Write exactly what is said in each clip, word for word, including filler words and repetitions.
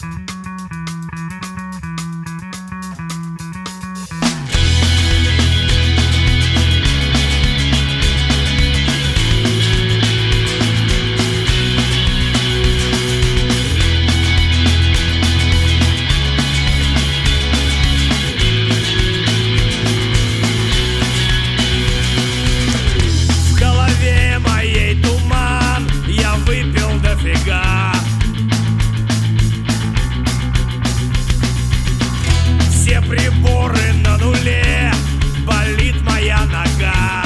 Все приборы на нуле, болит моя нога.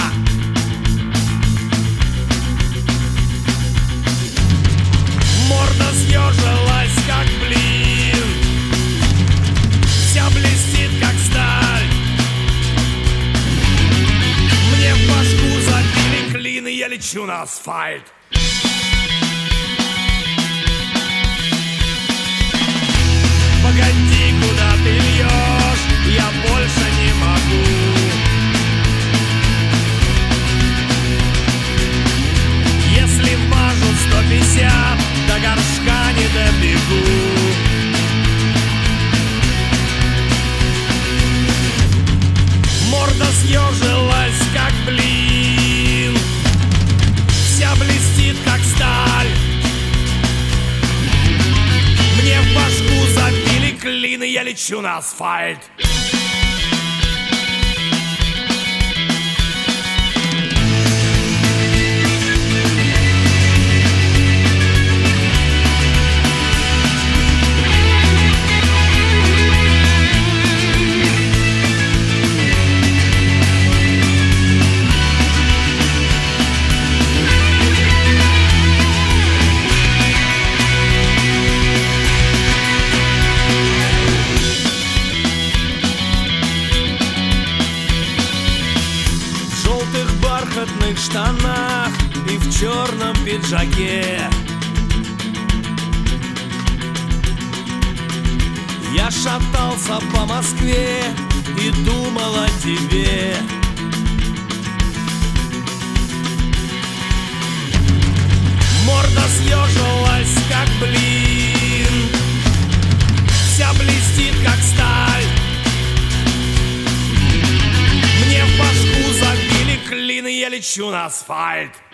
Морда съежилась, как блин, вся блестит, как сталь. Мне в башку забили клин, и я лечу на асфальт. Погоди, куда ты льешь, я больше не могу. Если вмажу сто пятьдесят, до горшка не добегу. Морда съежилась, как блин, вся блестит, как сталь. Мне в башку забили клин, и я лечу на асфальт. В бархатных штанах и в черном пиджаке я шатался по Москве и думал о тебе. Морда съежилась, как блин, вся блестит, как сталь. Мне в башку забили клин, и я лечу на асфальт.